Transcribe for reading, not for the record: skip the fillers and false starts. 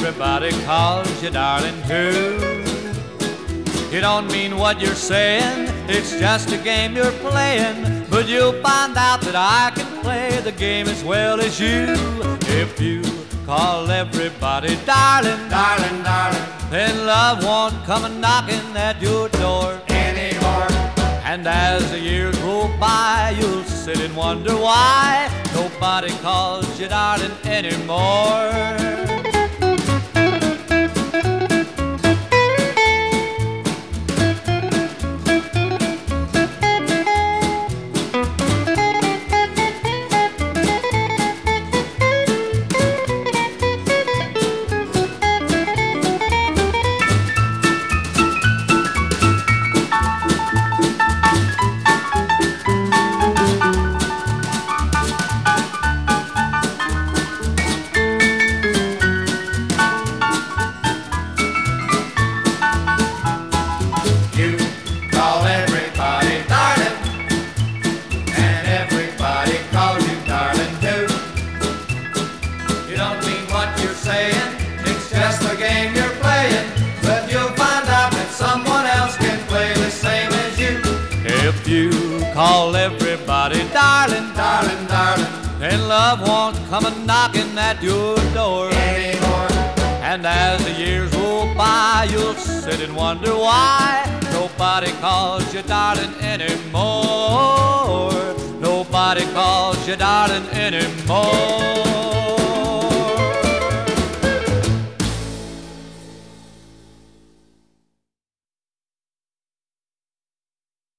everybody calls you darling too. You don't mean what you're saying, it's just a game you're playing, but you'll find out that I can play the game as well as you. If you call everybody darling, Darling, darling, then love won't come a-knocking at your door anymore. And as the years roll by, you'll sit and wonder why nobody calls you darling anymore. You call everybody darling, and everybody calls you darling too. You don't mean what you're saying, It's just a game you're playing, but you'll find out that someone else can play the same as you. if you call everybody darling, Darling, darling, then love won't come a-knocking at your door. anymore. And as the years roll by, you'll sit and wonder why nobody calls you darling anymore. Nobody calls you darling anymore.